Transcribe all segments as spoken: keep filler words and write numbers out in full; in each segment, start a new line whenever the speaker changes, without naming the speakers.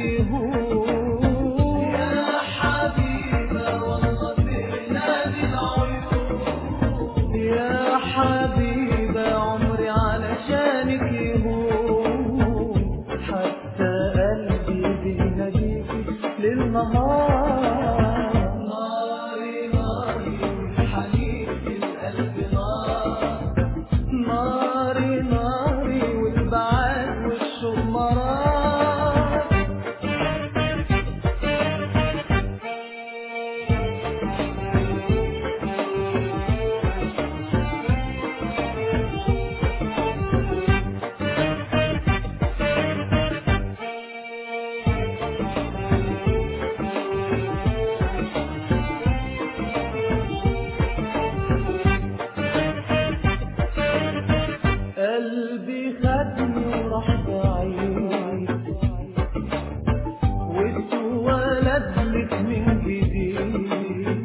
يهون. يا حبيبة والله في نادي العيون، يا حبيبة عمري علشانك يهون، حتى قلبي بيناديكي للنهار. ناري ناري والحنين في القلب نار، ناري ناري والبعاد والشوق مرار. قلبي خدني وراح بعيد واتولد لك من جديد،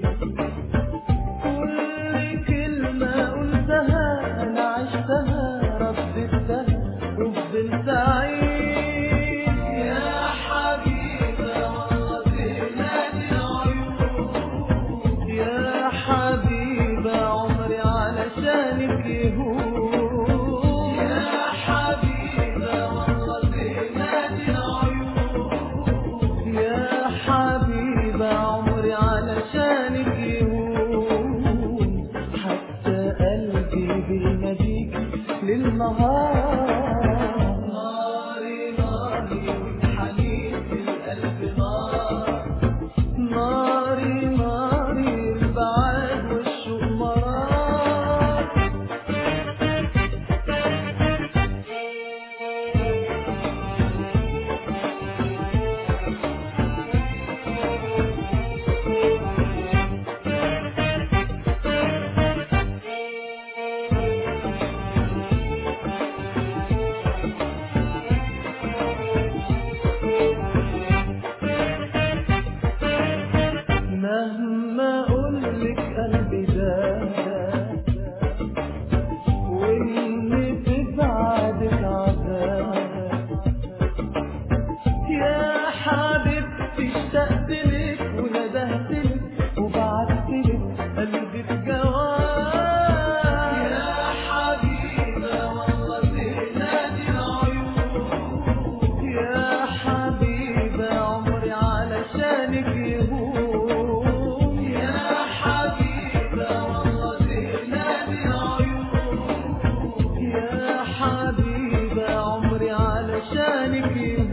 كل كلمة قلتها أنا عشتها رددتها وفضلت سعيد. يا حبيبة والله في نادي العيون، يا حبيبة عمري علشانك يهون، يا حبيبة والله في نادي العيون، يا حبيبة عمري علشانك يهون، حتى قلبي بيناديكي للنهار. ناري ناري والحنين في القلب نار، ناري ناري البعاد والشوق مرار. مهما اقولك قلبي داك وان في بعدك عذاب، يا حبيبتي اشتقت لك وندهت لك وبعت لك قلبي بجواب. يا حبيبة والله في نادي العيون، يا حبيبة عمري علشانك يهون، يا حبيبة والله في نادي العيون، يا حبيبة عمري علشانك يهون.